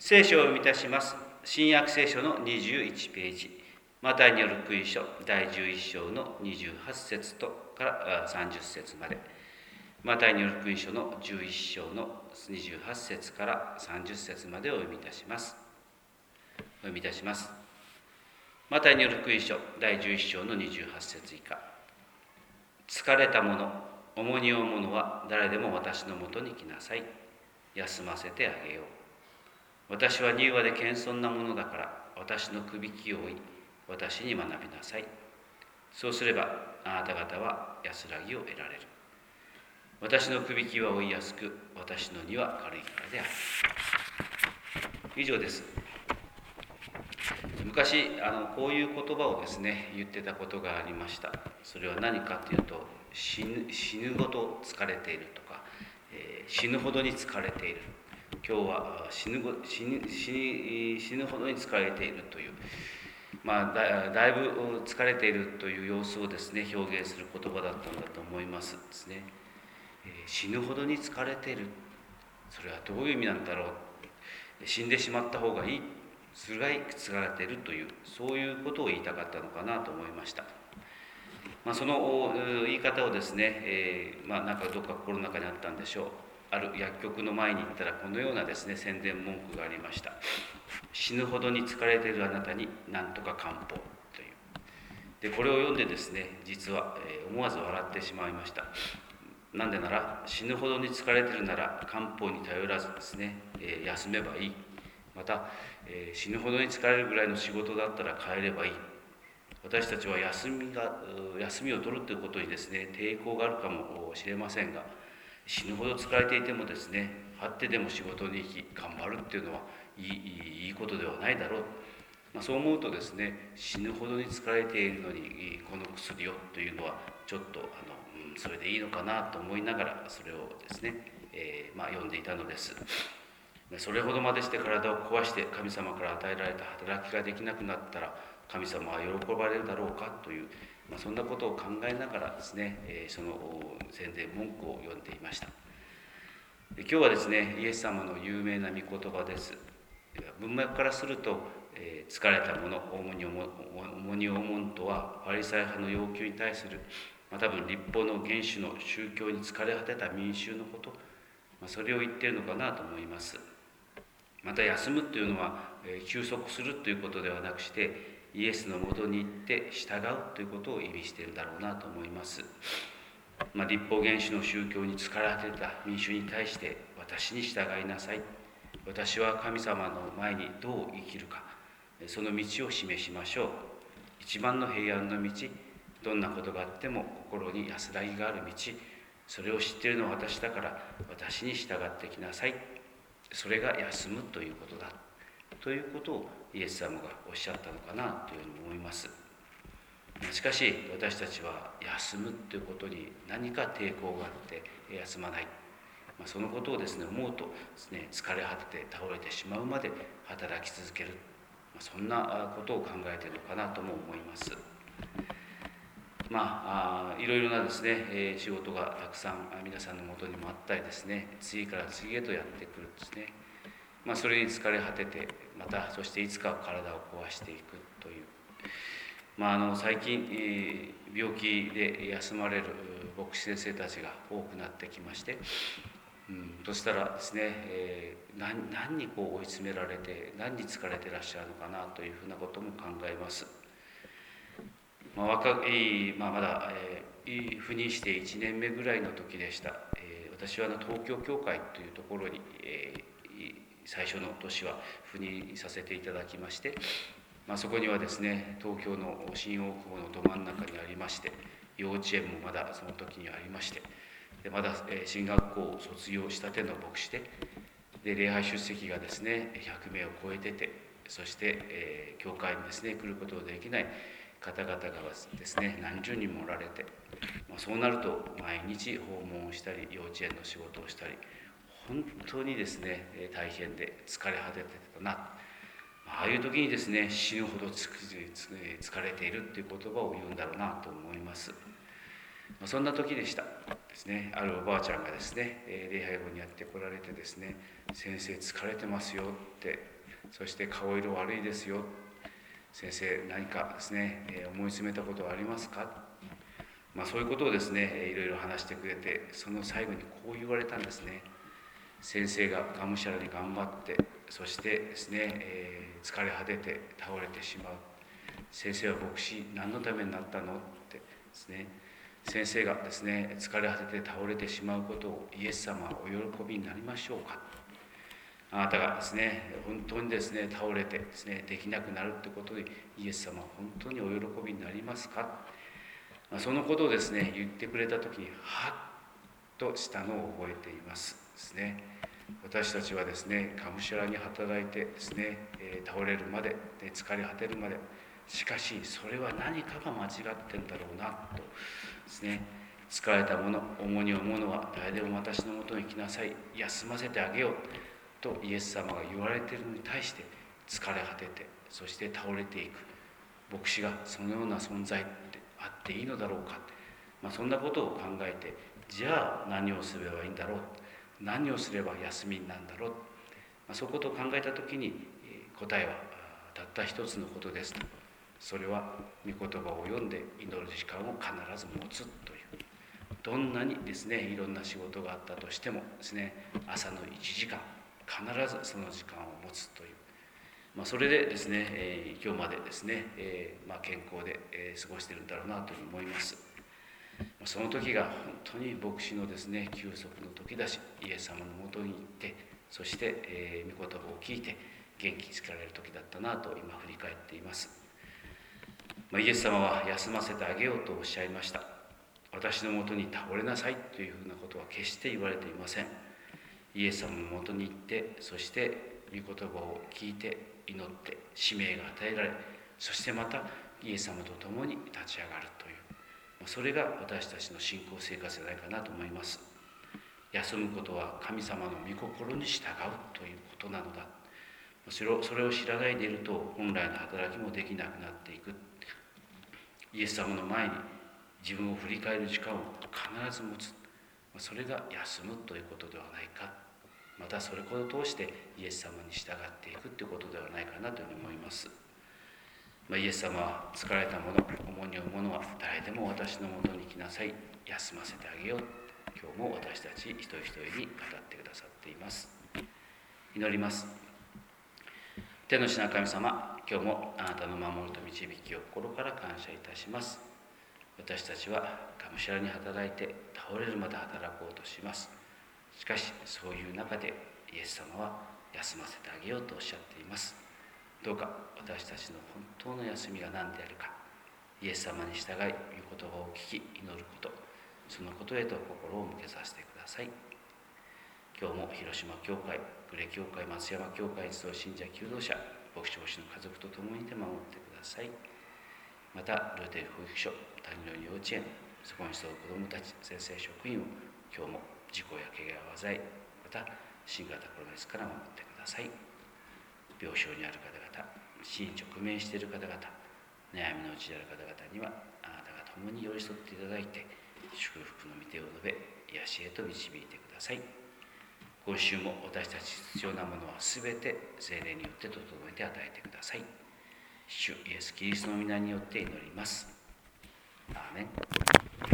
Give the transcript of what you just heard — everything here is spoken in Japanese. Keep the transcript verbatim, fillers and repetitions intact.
聖書を読みいたします。新約聖書のにじゅういちページ、マタイによる福音書だいじゅういっ章のにじゅうはち節とからさんじゅっ節まで、マタイによる福音書のじゅういっ章のにじゅうはち節からさんじゅっ節までをお読みいたします。お読みいたします。マタイによる福音書だいじゅういっ章のにじゅうはち節以下。疲れた者、重荷を負う者は誰でも私のもとに来なさい。休ませてあげよう。私は柔和で謙遜なものだから、私のくびきを追い、私に学びなさい。そうすれば、あなた方は安らぎを得られる。私のくびきは追いやすく、私の荷は軽いからである。以上です。昔あのこういう言葉をですね言ってたことがありました。それは何かというと、死ぬ死ぬほど疲れているとか、えー、死ぬほどに疲れている、今日は死ぬ死ぬ死ぬ死ぬほどに疲れているという、まあ、だ, だいぶ疲れているという様子をですね表現する言葉だったんだと思いますですね。えー、死ぬほどに疲れている、それはどういう意味なんだろう。死んでしまった方がいい、すらい疲れているという、そういうことを言いたかったのかなと思いました。まあ、その言い方をですね、えー、まあなんかどっか心の中にあったんでしょう。ある薬局の前に行ったらこのようなですね宣伝文句がありました。死ぬほどに疲れているあなたになんとか漢方という。でこれを読んでですね、実は、えー、思わず笑ってしまいました。なんでなら、死ぬほどに疲れているなら漢方に頼らずですね、えー、休めばいい。また、えー、死ぬほどに疲れるぐらいの仕事だったら帰ればいい。私たちは休みが休みを取るということにですね抵抗があるかもしれませんが、死ぬほど疲れていてもですね、張ってでも仕事に行き頑張るっていうのはいい、いい、いいことではないだろう。まあ、そう思うとですね、死ぬほどに疲れているのにこの薬をというのはちょっとあの、うん、それでいいのかなと思いながらそれをですね、えーまあ、読んでいたのです。それほどまでして体を壊して神様から与えられた働きができなくなったら神様は喜ばれるだろうかという、まあ、そんなことを考えながらですね、えー、その宣伝文句を読んでいました。今日はですね、イエス様の有名な御言葉です。文脈からすると、えー、疲れた者、重荷を重荷を負うとはファリサイ派の要求に対する、まあ、多分立法の原首の宗教に疲れ果てた民衆のこと、まあ、それを言っているのかなと思います。また休むというのは、えー、休息するということではなくしてイエスのもとに行って従うということを意味しているんだろうなと思います。まあ、立法原首の宗教に疲れ果てた民衆に対して私に従いなさい、私は神様の前にどう生きるか、その道を示しましょう。一番の平安の道、どんなことがあっても心に安らぎがある道、それを知っているのは私だから私に従ってきなさい、それが休むということだということをイエス様がおっしゃったのかなというふうに思います。しかし私たちは休むということに何か抵抗があって休まない、まあ、そのことをですね思うとですね、疲れ果てて倒れてしまうまで働き続ける、まあ、そんなことを考えているのかなとも思います。まあ、あいろいろなですね、えー、仕事がたくさん皆さんのもとにもあったりですね、次から次へとやってくるんですね。まあ、それに疲れ果てて、またそしていつか体を壊していくという、まあ、あの最近、えー、病気で休まれる牧師先生たちが多くなってきまして、うん、そしたらですね、えー、何, 何にこう追い詰められて何に疲れてらっしゃるのかなというふうなことも考えます。まあ若いまあ、まだ、えー、赴任していちねんめぐらいの時でした。えー、私はあの東京教会というところに、えー、最初の年は赴任させていただきまして、まあ、そこにはですね東京の新大久保のど真ん中にありまして、幼稚園もまだその時にありまして、でまだ進学校を卒業したての牧師で、で礼拝出席がですねひゃくめいを超えてて、そして、えー、教会にですね来ることができない方々がですね何十人もおられて、まあ、そうなると毎日訪問をしたり幼稚園の仕事をしたり、本当にですね大変で疲れ果ててたな、ああいう時にですね死ぬほど疲れているっていう言葉を言うんだろうなと思います。まあ、そんな時でしたですね。あるおばあちゃんがですね礼拝後にやってこられてですね、先生疲れてますよってそして顔色悪いですよ、先生何かですね、えー、思い詰めたことはありますか、まあ、そういうことをですねいろいろ話してくれて、その最後にこう言われたんですね。先生ががむしゃらに頑張って、そしてですね、えー、疲れ果てて倒れてしまう。先生は牧師何のためになったのってですね、先生がですね疲れ果てて倒れてしまうことをイエス様はお喜びになりましょうか。あなたがですね本当にですね倒れてですねできなくなるってことでイエス様は本当にお喜びになりますか。まあ、そのことをですね言ってくれた時にはっとしたのを覚えていますですね。私たちはですねがむしゃらに働いてですね、えー、倒れるまで、で疲れ果てるまで、しかしそれは何かが間違ってんだろうなとですね、疲れた者、重荷を負う者は誰でも私のもとに来なさい、休ませてあげようとイエス様が言われているのに対して、疲れ果ててそして倒れていく牧師がそのような存在ってあっていいのだろうか、まあ、そんなことを考えて、じゃあ何をすればいいんだろう、何をすれば休みなんだろう、まあ、そういうことを考えた時に答えはたった一つのことですと。それは御言葉を読んで祈る時間を必ず持つという。どんなにですねいろんな仕事があったとしてもですね、朝のいちじかん必ずその時間を持つという、まあ、それでですね、えー、今日までですね、えーまあ、健康で、えー、過ごしているんだろうなというふうに思います。その時が本当に牧師のですね休息の時だし、イエス様のもとに行って、そして、えー、御言葉を聞いて元気づけられる時だったなと今振り返っています。まあ、イエス様は休ませてあげようとおっしゃいました。私のもとに倒れなさいというふうなことは決して言われていません。イエス様のもとに行って、そして御言葉を聞いて祈って使命が与えられ、そしてまたイエス様と共に立ち上がるという、それが私たちの信仰生活じゃないかなと思います。休むことは神様の御心に従うということなのだ。それを、それを知らないでいると本来の働きもできなくなっていく。イエス様の前に自分を振り返る時間を必ず持つ。それが休むということではないか。またそれを通してイエス様に従っていくということではないかなというふうに思います。まあ、イエス様は疲れた者、重荷を負う者は誰でも私のもとに来なさい、休ませてあげよう。今日も私たち一人一人に語ってくださっています。祈ります。天の父なる神様、今日もあなたの守りと導きを心から感謝いたします。私たちはがむしゃらに働いて倒れるまで働こうとします。しかしそういう中でイエス様は休ませてあげようとおっしゃっています。どうか私たちの本当の休みが何であるか、イエス様に従い御言葉を聞き祈ること、そのことへと心を向けさせてください。今日も広島教会、呉教会、松山教会に集う信者求道者、牧師牧師の家族と共にいて守ってください。またルーテル保育所、谷の幼稚園、そこに集う子どもたち、先生職員を今日も事故や怪我や災い、また新型コロナウイルスから守ってください。病床にある方々、死に直面している方々、悩みのうちである方々にはあなたが共に寄り添っていただいて、祝福の御手を述べ、癒しへと導いてください。今週も私たち必要なものはすべて聖霊によって整えて与えてください。主イエス・キリストの皆によって祈ります。アーメン。